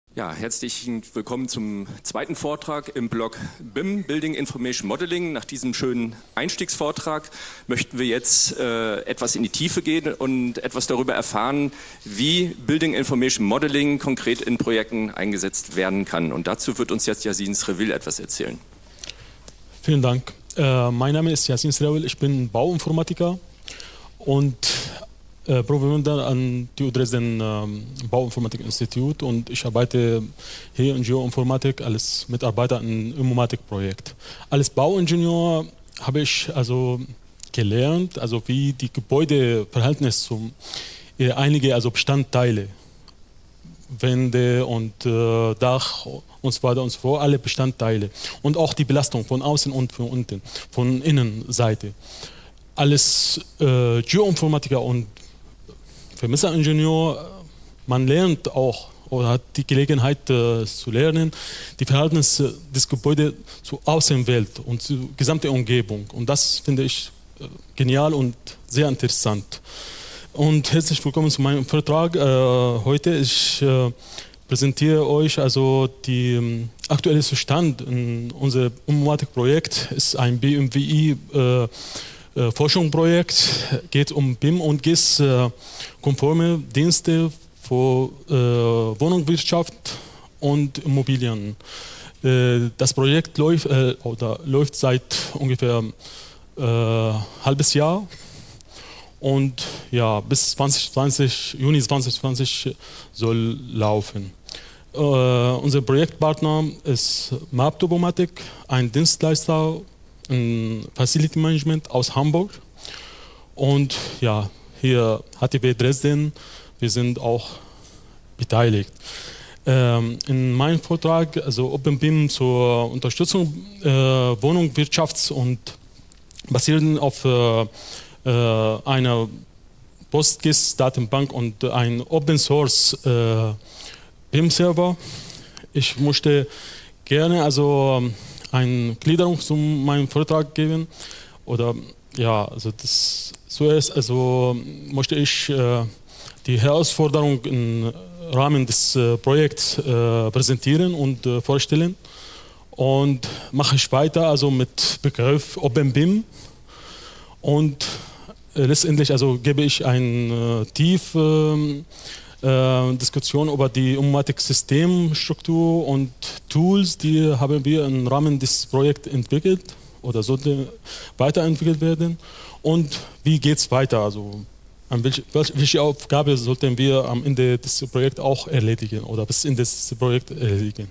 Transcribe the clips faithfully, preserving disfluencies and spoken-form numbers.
Ja, herzlich willkommen zum zweiten Vortrag im Blog B I M, Building Information Modeling. Nach diesem schönen Einstiegsvortrag möchten wir jetzt äh, etwas in die Tiefe gehen und etwas darüber erfahren, wie Building Information Modeling konkret in Projekten eingesetzt werden kann. Und dazu wird uns jetzt Yasin Srevil etwas erzählen. Vielen Dank. Äh, mein Name ist Yasin Srevil, ich bin Bauinformatiker und Äh, Promovender an T U Dresden ähm, Bauinformatik-Institut und ich arbeite hier in Geoinformatik als Mitarbeiter im Informatik-Projekt. Als Bauingenieur habe ich also gelernt, also wie die Gebäudeverhältnis zum äh, einige also Bestandteile, Wände und äh, Dach und so weiter und so fort, alle Bestandteile und auch die Belastung von außen und von unten, von Innenseite. Als äh, Geoinformatiker und Vermesseringenieur, man lernt auch oder hat die Gelegenheit äh, zu lernen, die Verhältnisse des Gebäudes zur Außenwelt und zur gesamten Umgebung. Und das finde ich äh, genial und sehr interessant. Und herzlich willkommen zu meinem Vortrag. Äh, heute ich äh, präsentiere euch also die ähm, aktuelle Zustand in unserem Informatikprojekt. Ist ein B M W I äh, Äh, Forschungsprojekt, geht um B I M und G I S-konforme Dienste für äh, Wohnungswirtschaft und Immobilien. Äh, das Projekt läuft, äh, oder läuft seit ungefähr äh, halbes Jahr und ja, bis zwanzig zwanzig, Juni zwanzig zwanzig soll laufen. Äh, unser Projektpartner ist Maptopomatic, ein Dienstleister im Facility Management aus Hamburg und ja, hier H T W Dresden, wir sind auch beteiligt. Ähm, in meinem Vortrag, also Open B I M zur Unterstützung äh, Wohnungswirtschafts- und basierend auf äh, äh, einer PostGIS-Datenbank und ein Open Source äh, B I M-Server. Ich möchte gerne also eine Gliederung zu meinem Vortrag geben. Oder ja, also das zuerst also möchte ich äh, die Herausforderung im Rahmen des äh, Projekts äh, präsentieren und äh, vorstellen. Und mache ich weiter also mit Begriff Open B I M. Und äh, letztendlich also gebe ich eine äh, tiefe Äh, Diskussion über die Informatik-Systemstruktur und Tools, die haben wir im Rahmen des Projekts entwickelt oder sollte weiterentwickelt werden. Und wie geht es weiter? Also, welche, welche Aufgabe sollten wir am Ende des Projekts auch erledigen oder bis Ende des Projekts erledigen?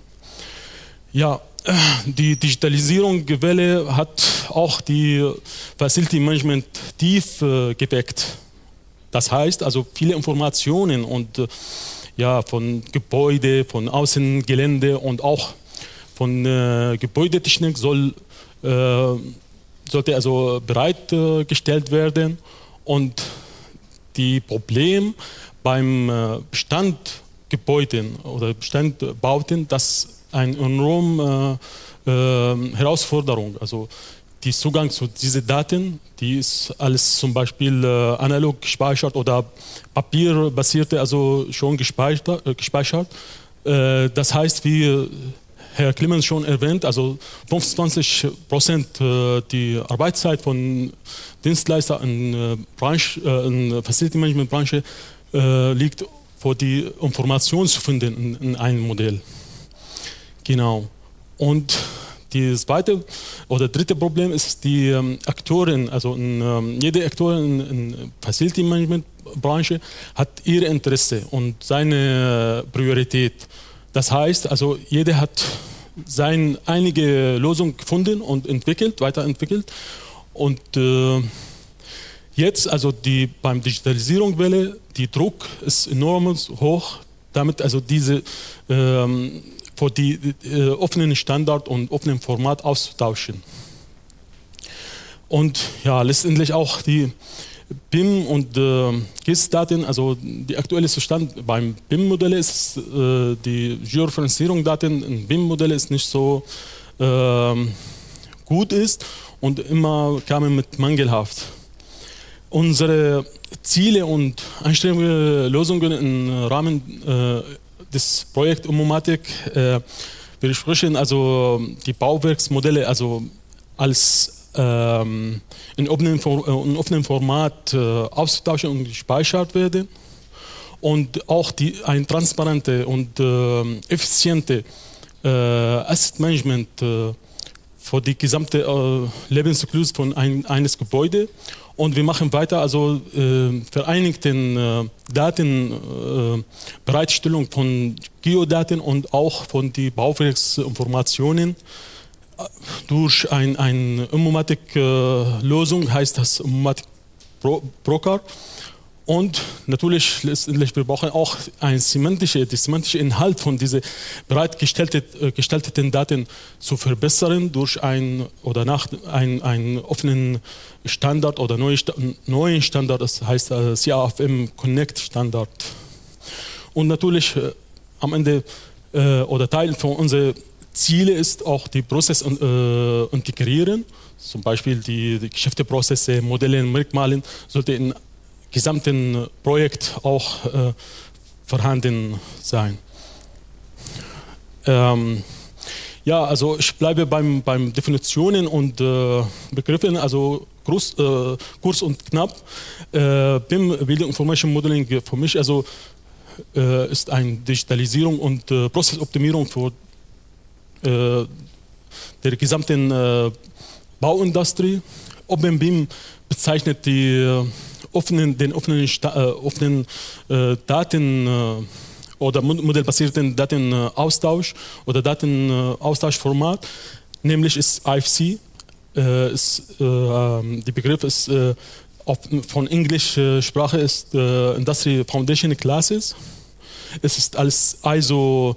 Ja, die Digitalisierungswelle hat auch die Facility Management tief äh, geweckt. Das heißt also viele Informationen und ja, von Gebäude, von Außengelände und auch von äh, Gebäudetechnik soll, äh, sollte also bereitgestellt werden. Und die Problem beim äh, Bestandgebäuden oder Bestandbauten, das ist eine enorme äh, äh, Herausforderung. Also die Zugang zu diesen Daten, die ist alles zum Beispiel äh, analog gespeichert oder papierbasierte, also schon gespeichert. Äh, gespeichert. Äh, das heißt, wie Herr Clemens schon erwähnt, also fünfundzwanzig Prozent äh, die Arbeitszeit von Dienstleistern in, äh, Branche, äh, in Facility Management Branche äh, liegt für die Information zu finden in, in einem Modell. Genau. Und das zweite oder dritte Problem ist die ähm, Aktoren, also in, ähm, jede Aktorin in der Facility Management Branche hat ihr Interesse und seine Priorität. Das heißt, also jeder hat seine einige Lösung gefunden und entwickelt, weiterentwickelt. Und äh, jetzt, also die beim Digitalisierungswelle, die Druck ist enorm hoch, damit also diese ähm, für die äh, offenen Standard und offenen Format auszutauschen. Und ja, letztendlich auch die B I M und äh, G I S-Daten, also die aktuelle Zustand beim B I M-Modell ist, äh, die Georeferenzierung-Daten in B I M-Modelle ist nicht so äh, gut ist und immer kamen mit mangelhaft. Unsere Ziele und Einstellungen, Lösungen im Rahmen äh, des Projekts Ummomatic. Äh, wir sprechen also die Bauwerksmodelle also als ähm, in, offenem, in offenem Format äh, auszutauschen und gespeichert werden und auch die, ein transparente und äh, effiziente äh, Asset Management äh, für die gesamte äh, Lebenszyklus von ein, eines Gebäudes. Und wir machen weiter, also äh, vereinigten äh, Daten, äh, Bereitstellung von Geodaten und auch von den Bauwerksinformationen äh, durch ein, eine Ummomatic-Lösung, äh, heißt das Ummomatic Broker. Und natürlich, letztendlich, wir brauchen auch ein semantische, die semantische Inhalt von diesen bereitgestellten Daten zu verbessern durch ein oder nach ein, einen offenen Standard oder neuen Standard, das heißt äh, C A F M Connect Standard. Und natürlich äh, am Ende äh, oder Teil von unseren Zielen ist auch die Prozesse äh, integrieren, zum Beispiel die, die Geschäfteprozesse, Modelle, Merkmale sollte in gesamten Projekt auch äh, vorhanden sein. Ähm, ja, also ich bleibe beim, beim Definitionen und äh, Begriffen, also groß, äh, kurz und knapp. Äh, B I M, Building Information Modeling, für mich also äh, ist eine Digitalisierung und äh, Prozessoptimierung für äh, der gesamten äh, Bauindustrie. Open B I M bezeichnet die äh, offenen, den offenen, äh, offenen äh, Daten äh, oder modellbasierten Datenaustausch oder Datenaustauschformat, nämlich ist I F C. Äh, ist, äh, die Begriff ist äh, auf, von englischer Sprache ist äh, Industry Foundation Classes. Es ist als I S O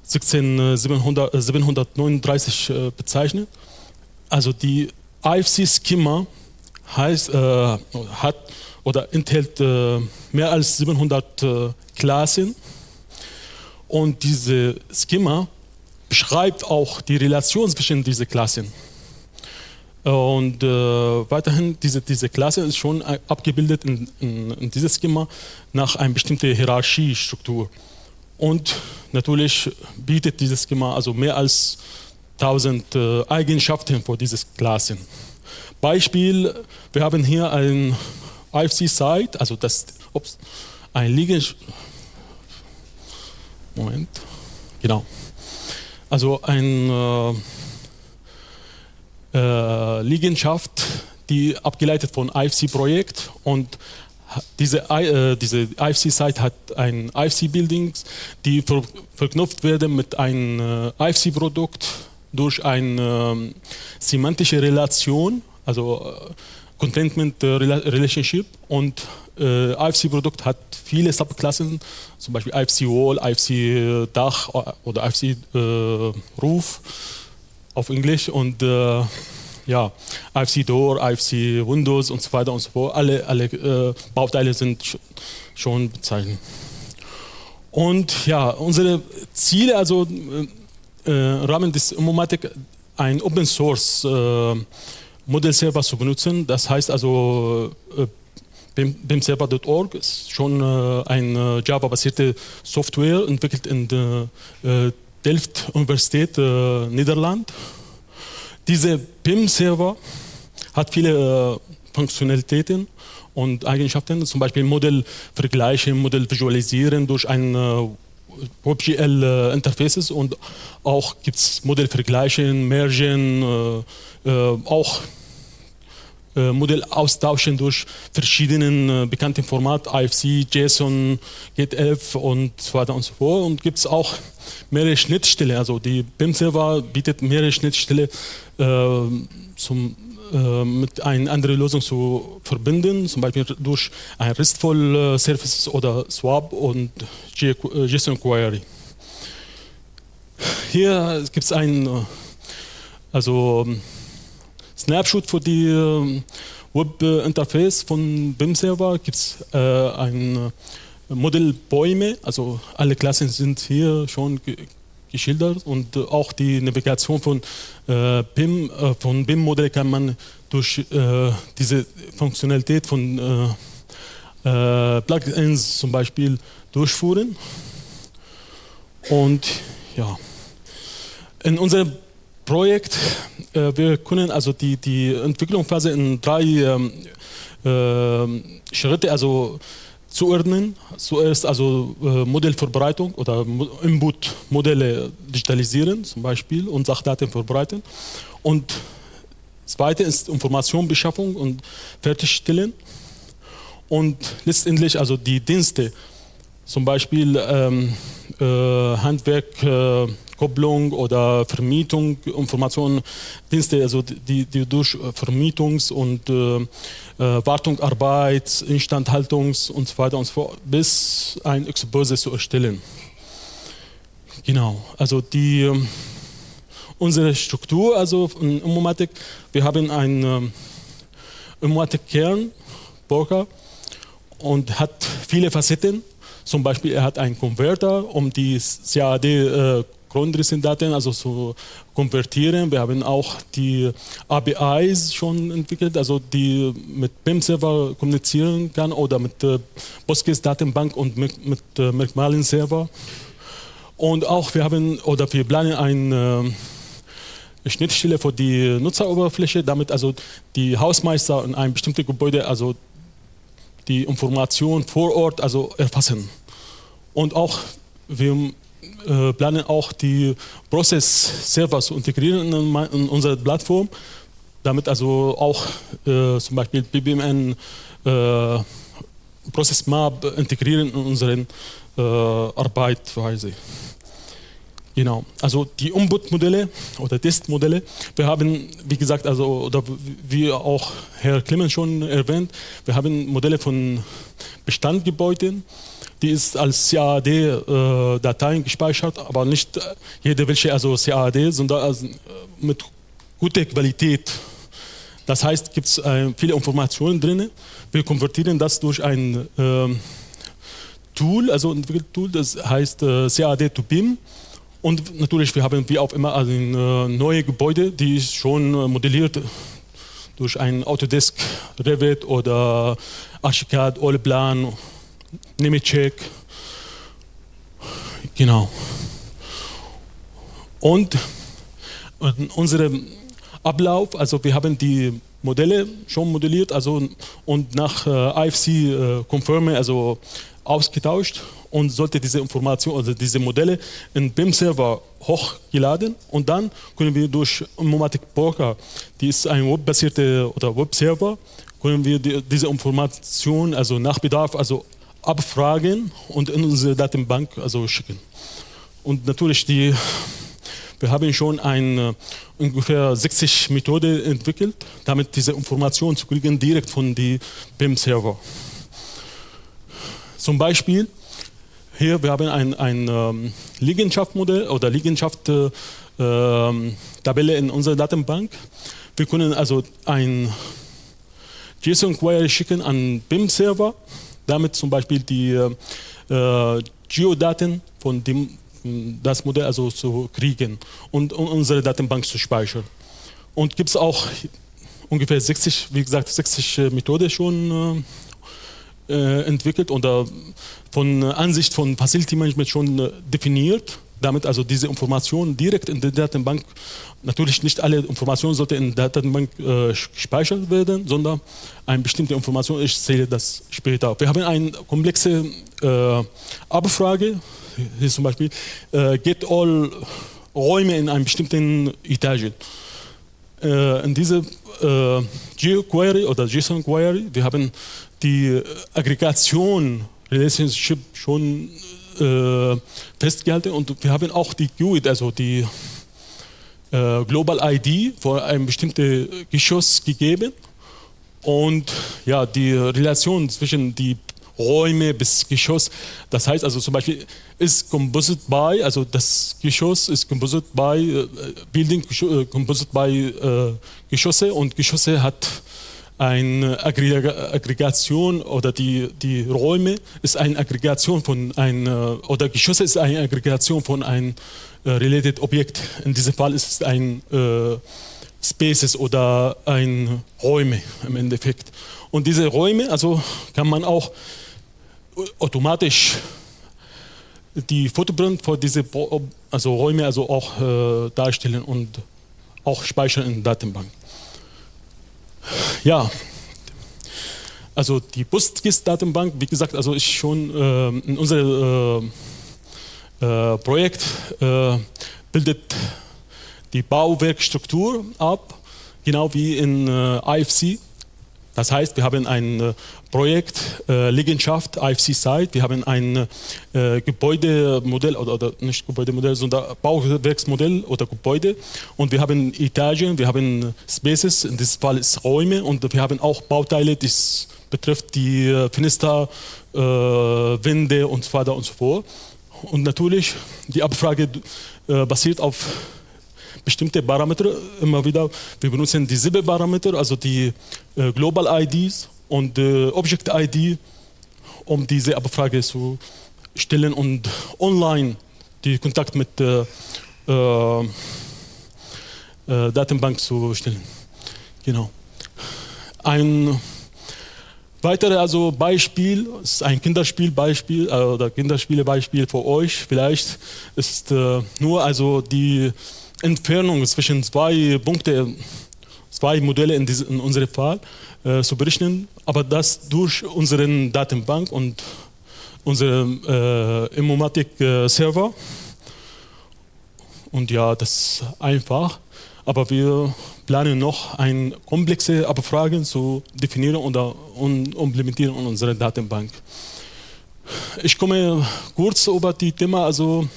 siebenzehnhundertneununddreißig äh, bezeichnet. Also die I F C-Schema heißt, äh, hat oder enthält äh, mehr als siebenhundert äh, Klassen und diese Schema beschreibt auch die Relation zwischen diesen Klassen. Und äh, weiterhin, diese, diese Klasse ist schon abgebildet in, in, in dieses Schema nach einer bestimmten Hierarchiestruktur. Und natürlich bietet dieses Schema also mehr als tausend äh, Eigenschaften für diese Klassen. Beispiel, wir haben hier ein I F C-Site, also das ups, ein Liegen... Moment, genau. Also eine äh, äh, Liegenschaft, die abgeleitet von I F C-Projekt und diese, äh, diese I F C-Site hat ein I F C-Buildings, die ver verknüpft werden mit einem äh, I F C-Produkt durch eine äh, semantische Relation, also äh, Contentment Relationship, und äh, I F C-Produkt hat viele Subklassen, zum Beispiel I F C-Wall, I F C-Dach oder I F C-Roof auf Englisch und äh, ja, I F C-Door, I F C-Windows und so weiter und so fort. Alle, alle äh, Bauteile sind sch schon bezeichnet. Und ja, unsere Ziele, also äh, im Rahmen des Ummomatic ein Open Source äh, Modellserver zu benutzen. Das heißt also, äh, B I M server punkt org ist schon äh, eine Java-basierte Software, entwickelt in der äh, Delft Universität äh, Niederland. Diese B I M-Server hat viele äh, Funktionalitäten und Eigenschaften, zum Beispiel Modell vergleichen, Modell visualisieren durch ein äh, WebGL-Interfaces und auch gibt es Modell vergleichen, mergen, äh, äh, auch äh, Modell austauschen durch verschiedene äh, bekannte Formate, I F C, JSON, G T F und so weiter und so fort. Und gibt es auch mehrere Schnittstellen, also die B I M-Server bietet mehrere Schnittstellen äh, zum mit einer anderen Lösung zu verbinden, zum Beispiel durch ein RESTful Services oder Swap und JSON Query. Hier gibt es ein also Snapshot für die Web-Interface von B I M-Server. Gibt es äh, ein Modellbäume, also alle Klassen sind hier schon geschildert und auch die Navigation von äh, B I M, äh, von B I M-Modell kann man durch äh, diese Funktionalität von äh, äh, Plugins zum Beispiel durchführen. Und ja, in unserem Projekt, äh, wir können also die, die Entwicklungsphase in drei ähm, äh, Schritte also zuordnen. Zuerst also äh, Modellvorbereitung oder Input-Modelle digitalisieren zum Beispiel und Sachdaten vorbereiten. Und zweite ist Informationsbeschaffung und Fertigstellen. Und letztendlich also die Dienste, zum Beispiel ähm, äh, Handwerk, äh, Kopplung oder Vermietung, Informationen, Dienste, also die, die durch Vermietungs- und äh, äh, Wartung, Arbeit, Instandhaltungs und so weiter und so fort, bis ein Exposé zu erstellen. Genau, also die, äh, unsere Struktur, also in Informatik, wir haben einen äh, Informatik-Kern, Broker, und hat viele Facetten. Zum Beispiel, er hat einen Konverter, um die C A D-Grundrissendaten äh, also zu konvertieren. Wir haben auch die A P Is schon entwickelt, also die mit B I M-Server kommunizieren kann oder mit äh, Postgres-Datenbank und mit, mit äh, Merkmalen-Server. Und auch wir haben oder wir planen eine äh, Schnittstelle für die Nutzeroberfläche, damit also die Hausmeister in einem bestimmten Gebäude also die Information vor Ort also erfassen. Und auch wir äh, planen auch die Process-Server zu integrieren in, in unsere Plattform, damit also auch äh, zum Beispiel B B M N äh, Process Map integrieren in unsere äh, Arbeitsweise. Genau, also die Input-Modelle oder Testmodelle, wir haben, wie gesagt, also oder wie auch Herr Clemens schon erwähnt, wir haben Modelle von Bestandgebäuden, die ist als C A D-Dateien äh, gespeichert, aber nicht jede welche also C A D, sondern also mit guter Qualität. Das heißt, gibt es äh, viele Informationen drin. Wir konvertieren das durch ein äh, Tool, also ein Tool, das heißt äh, C A D to B I M. Und natürlich, wir haben wie auch immer also ein, äh, neue Gebäude, die ist schon äh, modelliert durch ein Autodesk, Revit oder Archicad, Allplan, Nemetschek. Genau. Und äh, unser Ablauf, also wir haben die Modelle schon modelliert, also und nach äh, I F C-Konforme äh, also ausgetauscht und sollte diese Information, also diese Modelle in B I M-Server hochgeladen und dann können wir durch Informatik Broker, die ist ein webbasierter oder Webserver, können wir die, diese Information also nach Bedarf also abfragen und in unsere Datenbank also schicken. Und natürlich die, wir haben schon eine ungefähr sechzig Methoden entwickelt, damit diese Information zu kriegen direkt von die B I M-Server. Zum Beispiel, hier wir haben ein, ein ähm, Liegenschaftsmodell oder Liegenschaft-Tabelle äh, in unserer Datenbank. Wir können also ein JSON-Query schicken an B I M-Server, damit zum Beispiel die äh, Geodaten von dem das Modell also zu kriegen und um unsere Datenbank zu speichern. Und gibt es auch ungefähr sechzig, wie gesagt, sechzig Methoden schon äh, entwickelt oder von Ansicht von Facility Management schon äh, definiert, damit also diese Informationen direkt in der Datenbank, natürlich nicht alle Informationen sollten in der Datenbank äh, gespeichert werden, sondern eine bestimmte Information, ich zähle das später. Wir haben eine komplexe äh, Abfrage, hier zum Beispiel, äh, get all Räume in einem bestimmten Etage. Äh, in diese äh, Geo-Query oder JSON-Query, wir haben die Aggregation Relationship schon äh, festgehalten und wir haben auch die G U I D, also die äh, Global I D für ein bestimmtes Geschoss gegeben und ja, die Relation zwischen die Räume bis Geschoss, das heißt also zum Beispiel ist Composite by, also das Geschoss ist Composite by äh, Building, äh, Composite by äh, Geschosse und Geschosse hat eine Aggregation oder die, die Räume ist eine Aggregation von ein oder Geschosse ist eine Aggregation von einem äh, related Objekt. In diesem Fall ist es ein äh, Spaces oder ein Räume im Endeffekt. Und diese Räume, also kann man auch automatisch die Footprint für diese also Räume also auch äh, darstellen und auch speichern in der Datenbank. Ja, also die PostGIS-Datenbank, wie gesagt, also ist schon äh, in unserem äh, äh, Projekt äh, bildet die Bauwerkstruktur ab, genau wie in äh, I F C. Das heißt, wir haben ein äh, Projekt, äh, Liegenschaft, I F C-Site, wir haben ein äh, Gebäudemodell, oder, oder nicht Gebäudemodell, sondern Bauwerksmodell oder Gebäude. Und wir haben Etagen, wir haben Spaces, in diesem Fall ist Räume, und wir haben auch Bauteile, das betrifft die äh, Fenster, äh, Wände und so weiter und so fort. Und natürlich, die Abfrage äh, basiert auf bestimmte Parameter immer wieder. Wir benutzen dieselbe Parameter, also die äh, Global I Ds und äh, Object I D, um diese Abfrage zu stellen und online die Kontakt mit äh, äh, äh, Datenbank zu stellen. Genau. Ein weiteres also Beispiel, ist ein Kinderspielbeispiel äh, oder Kinderspielebeispiel für euch. Vielleicht ist äh, nur also die Entfernung zwischen zwei Punkten, zwei Modelle in, diese, in unserem Fall äh, zu berechnen, aber das durch unseren Datenbank und unseren äh, Informatik-Server. Und ja, das ist einfach, aber wir planen noch eine komplexe Abfrage zu definieren oder und implementieren in unserer Datenbank. Ich komme kurz über die Thema, also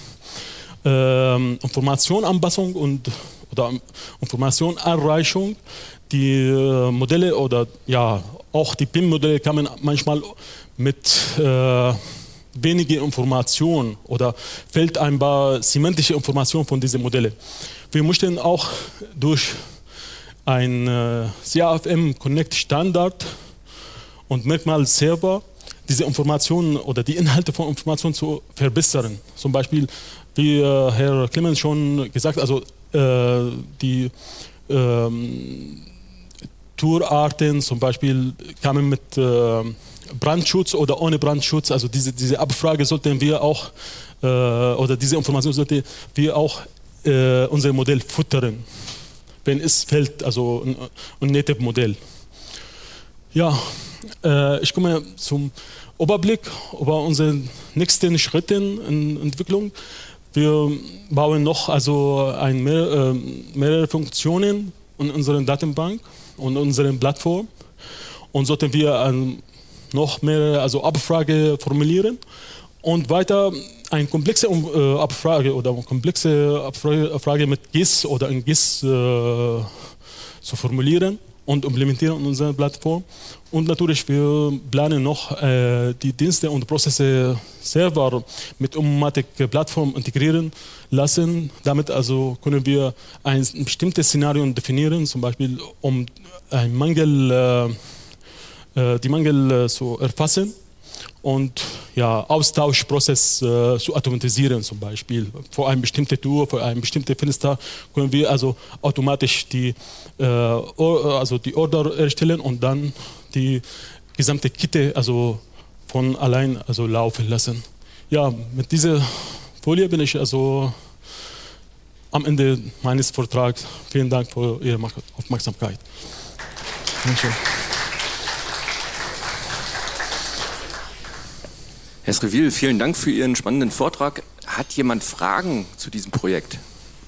äh, Informationanpassung und oder Informationerreichung. Die äh, Modelle oder ja auch die P I M-Modelle kamen manchmal mit äh, wenige Informationen oder fehlt ein paar semantische Informationen von diesen Modellen. Wir möchten auch durch ein äh, C A F M Connect Standard und Merkmal-Server diese Informationen oder die Inhalte von Informationen zu verbessern. Zum Beispiel, wie äh, Herr Clemens schon gesagt, also äh, die ähm, Tourarten zum Beispiel kamen mit äh, Brandschutz oder ohne Brandschutz. Also diese, diese Abfrage sollten wir auch, äh, oder diese Information sollten wir auch äh, unser Modell füttern, wenn es fällt, also ein, ein Native Modell. Ja, äh, ich komme zum Überblick über unsere nächsten Schritte in Entwicklung. Wir bauen noch also ein mehr, äh, mehrere Funktionen in unserer Datenbank und unserer Plattform und sollten wir ähm, noch mehr also Abfrage formulieren und weiter eine komplexe äh, Abfrage oder eine komplexe Abfrage, Abfrage mit G I S oder in G I S äh, zu formulieren und implementieren in unserer Plattform. Und natürlich, wir planen noch äh, die Dienste und Prozesse selber mit Informatik-Plattform integrieren lassen. Damit also können wir ein bestimmtes Szenario definieren, zum Beispiel um ein Mangel, äh, äh, die Mangel äh, zu erfassen und ja, Austauschprozess äh, zu automatisieren, zum Beispiel. Für eine bestimmte Tour, für ein bestimmtes Fenster können wir also automatisch die, äh, or, also die Order erstellen und dann die gesamte Kette also von allein also laufen lassen. Ja, mit dieser Folie bin ich also am Ende meines Vortrags. Vielen Dank für Ihre Aufmerksamkeit. Dankeschön. Herr Srevil, vielen Dank für Ihren spannenden Vortrag. Hat jemand Fragen zu diesem Projekt?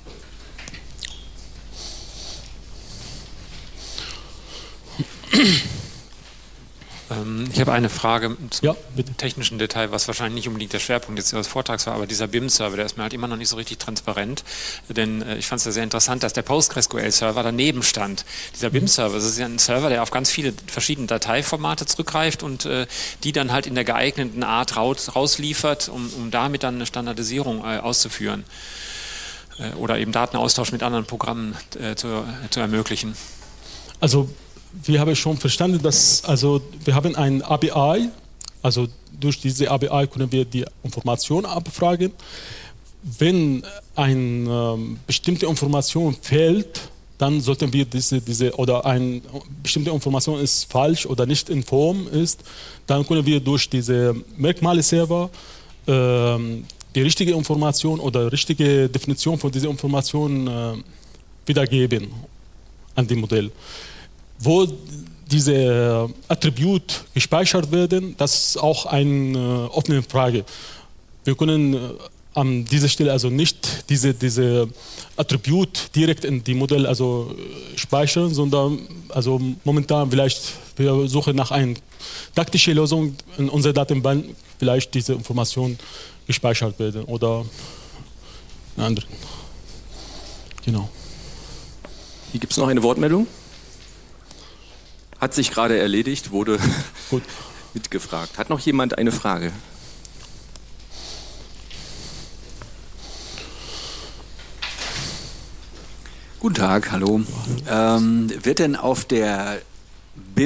Ich habe eine Frage zum ja, technischen Detail, was wahrscheinlich nicht unbedingt der Schwerpunkt jetzt Ihres Vortrags war, aber dieser B I M-Server, der ist mir halt immer noch nicht so richtig transparent, denn äh, ich fand es ja sehr interessant, dass der PostgreSQL-Server daneben stand. Dieser B I M-Server, das ist ja ein Server, der auf ganz viele verschiedene Dateiformate zurückgreift und äh, die dann halt in der geeigneten Art raus, rausliefert, um, um damit dann eine Standardisierung äh, auszuführen äh, oder eben Datenaustausch mit anderen Programmen äh, zu, äh, zu ermöglichen. Also wir haben schon verstanden, dass also wir haben ein A P I, also durch diese A P I können wir die Information abfragen. Wenn eine ähm, bestimmte Information fehlt, dann sollten wir diese, diese oder eine bestimmte Information ist falsch oder nicht in Form ist, dann können wir durch diese Merkmale-Server ähm, die richtige Information oder richtige Definition von dieser Information äh, wiedergeben an dem Modell. Wo diese Attribute gespeichert werden, das ist auch eine äh, offene Frage. Wir können äh, an dieser Stelle also nicht diese, diese Attribut direkt in die Modell also speichern, sondern also momentan vielleicht wir suchen nach einer taktischen Lösung in unserer Datenbank, vielleicht diese Informationen gespeichert werden oder eine andere. Genau. Hier gibt es noch eine Wortmeldung. Hat sich gerade erledigt, wurde Gut. mitgefragt. Hat noch jemand eine Frage? Guten Tag, hallo. Ähm, wird denn auf der B I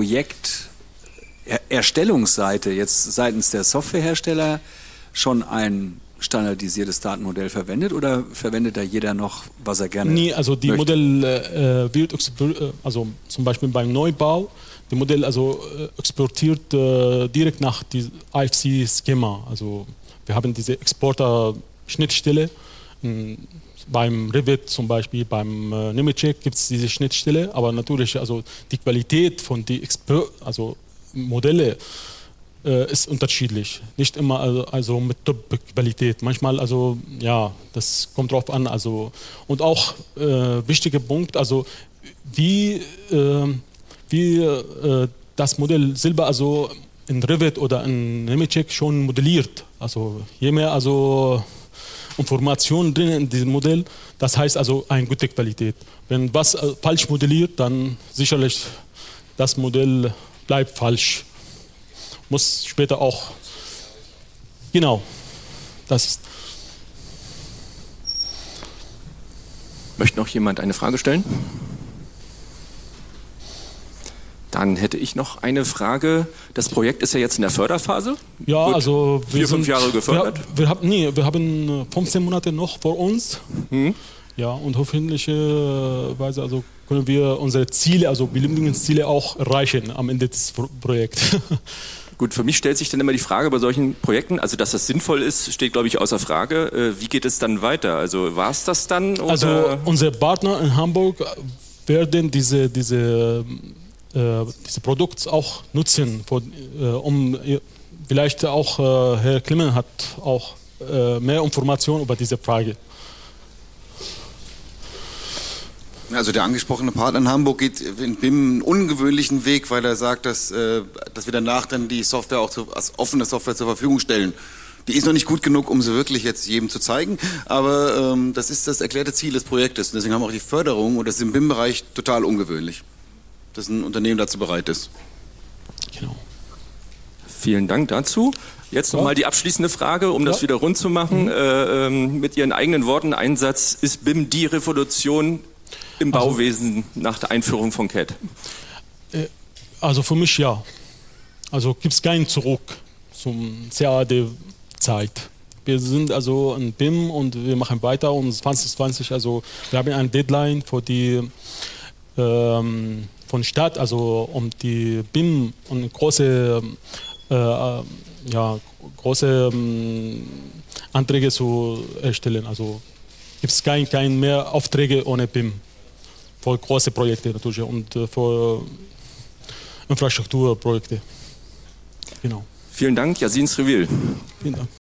M-Projekt-Erstellungsseite jetzt seitens der Softwarehersteller schon ein standardisiertes Datenmodell verwendet oder verwendet da jeder noch, was er gerne Nee, also die möchte? Modell äh, wird, also zum Beispiel beim Neubau, die Modell also äh, exportiert äh, direkt nach die I F C-Schema. Also wir haben diese Exporter-Schnittstelle. Beim Revit zum Beispiel, beim äh, Nemetschek gibt es diese Schnittstelle, aber natürlich also die Qualität von den also Modelle äh, ist unterschiedlich. Nicht immer also, also mit Top-Qualität. Manchmal also ja, das kommt drauf an. Also und auch äh, wichtiger Punkt, also wie äh, wie äh, das Modell selber also in Revit oder in Nemetschek schon modelliert. Also je mehr also Informationen drin in diesem Modell, das heißt also eine gute Qualität. Wenn was äh, falsch modelliert, dann sicherlich das Modell bleibt falsch. Muss später auch, genau, das ist. Möchte noch jemand eine Frage stellen? Dann hätte ich noch eine Frage. Das Projekt ist ja jetzt in der Förderphase. Ja, Wird also wir vier, sind, fünf Jahre gefördert. Wir, wir, haben, nee, wir haben fünfzehn Monate noch vor uns. Hm. Ja, und hoffentlicherweise also können wir unsere Ziele, also Bildungsziele auch erreichen am Ende des Projekts. Gut, für mich stellt sich dann immer die Frage bei solchen Projekten, also dass das sinnvoll ist, steht glaube ich außer Frage. Wie geht es dann weiter? Also war es das dann? Oder? Also unsere Partner in Hamburg werden diese, diese diese Produkte auch nutzen, um vielleicht auch Herr Klimmen hat auch mehr Informationen über diese Frage. Also der angesprochene Partner in Hamburg geht in B I M einen ungewöhnlichen Weg, weil er sagt, dass, dass wir danach dann die Software auch als offene Software zur Verfügung stellen. Die ist noch nicht gut genug, um sie wirklich jetzt jedem zu zeigen, aber ähm, das ist das erklärte Ziel des Projektes. Und deswegen haben wir auch die Förderung und das ist im B I M-Bereich total ungewöhnlich, dass ein Unternehmen dazu bereit ist. Genau. Vielen Dank dazu. Jetzt nochmal die abschließende Frage, um ja. das wieder rund zu machen. Mhm. Äh, ähm, mit Ihren eigenen Worten, Einsatz, ist B I M die Revolution im also, Bauwesen nach der Einführung von C A D? Äh, also für mich ja. Also gibt es keinen Zurück zum C A D-Zeit. Wir sind also ein B I M und wir machen weiter und zwanzig zwanzig, also wir haben eine Deadline für die ähm, von Stadt, also um die B I M und große, äh, ja, große ähm, Anträge zu erstellen. Also gibt es kein, kein mehr Aufträge ohne B I M. Für große Projekte natürlich und äh, für Infrastrukturprojekte. Genau. Vielen Dank, Yasin Srivil. Vielen Dank.